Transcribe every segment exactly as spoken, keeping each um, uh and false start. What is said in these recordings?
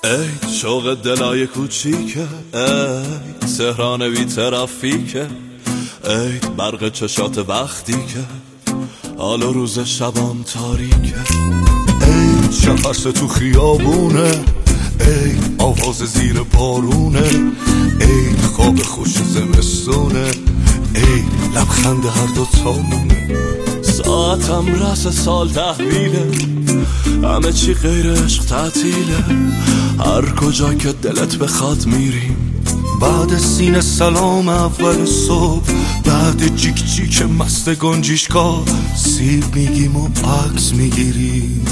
ای شوق دلای کوچیکه، ای تهران بی ترافیکه، ای برق چشات وقتی که حال و روز شبان تاریکه، ای شفرس تو خیابونه، ای آواز زیر بارونه، ای خواب خوش زمستونه، ای لبخند هر دو تامونه. ساعتم رس سال تحویله، همه چی غیر عشق تعطیله، هر کجا که دلت بخواد میریم. بعد سینه سلام اول صبح، بعد جیک جیک مست گنجیشکا سیب میگیم و عکس میگیریم.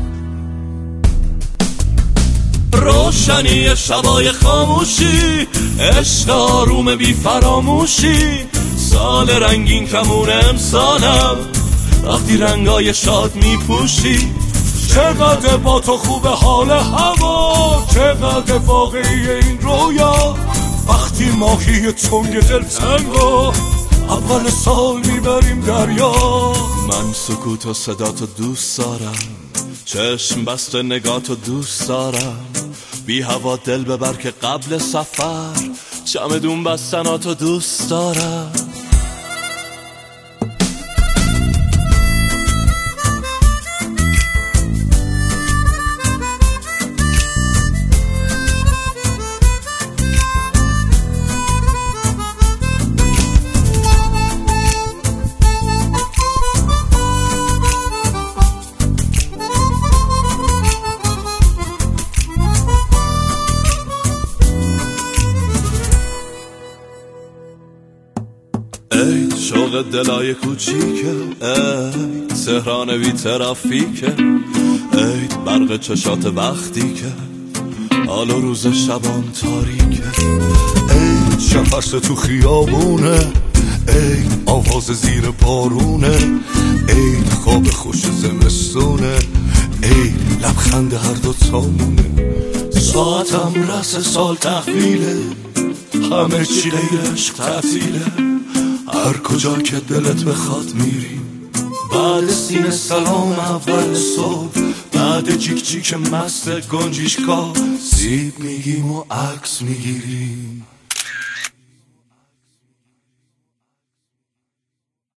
روشنی شبای خاموشی، عشق آروم بی فراموشی، سال رنگین کمون امسالم وقتی رنگای شاد میپوشی. چقدر با تو خوب حال هوا، چقدر واقعی این رویا، وقتی ماهی تنگ دلتنگو اول سال میبریم دریا. من سکوت و صداتو دوست دارم، چشم بسته نگاتو دوست دارم، بی هوا دل ببر که قبل سفر چمدون بستناتو دوست دارم. ای شوق دلای کوچیکه، ای تهران بی ترافیکه، ای برق چشات وقتی که حال و روز شبان تاریکه، ای شفرس تو خیابونه، ای آواز زیر بارونه، ای خواب خوش زمستونه، ای لبخند هر دو تامونه. ساعتم رس سال تحویله، همه چی غیر عشق تعطیله، هر کجا که دلت بخواد میریم. بعد سینه سلام اول صبح، بعد جیک جیک مست گنجیشکا سیب میگیم و عکس میگیریم.